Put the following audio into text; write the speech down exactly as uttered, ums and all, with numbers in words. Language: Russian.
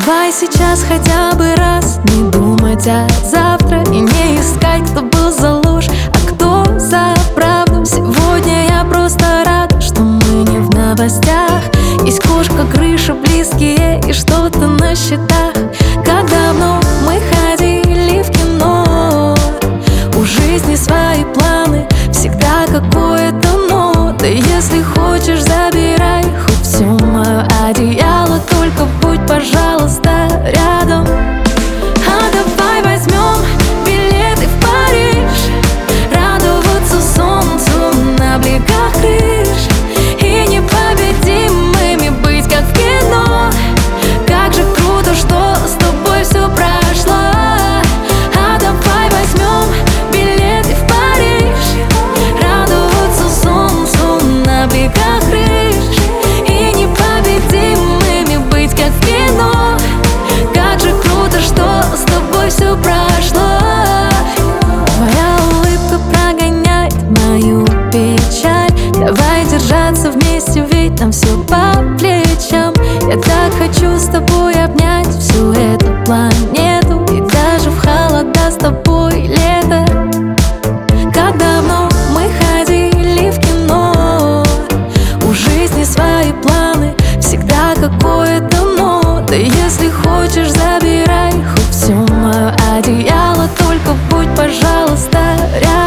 Давай сейчас хотя бы раз не думать о завтра и не искать, кто был за ложь, а кто за правду. Сегодня я просто рада, что мы не в новостях. Есть кошка, крыша, близкие и что-то на счетах. Как давно мы ходили в кино. У жизни свои планы, всегда какое-то но. Да если хочешь, забирай хоть все мое одеяло, только будь, пожалуйста, рядом. А давай возьмем билеты в Париж, радоваться солнцу на бликах крыш и непобедимыми быть, как в кино. Как же круто, что с тобой все прошло. А давай возьмем билеты в Париж, радоваться солнцу на бликах крыш и непобедимыми быть, как в кино. Как же круто, что с тобой все прошло. Твоя улыбка прогоняет мою печаль. Давай держаться вместе, ведь нам все по плечам. Я так хочу с тобой обнять всю эту планету, и даже в холода с тобой лето. Как давно мы ходили в кино. У жизни свои планы, всегда какое-то но. Да если хочешь, забирай хоть все мое одеяло, только будь, пожалуйста, рядом.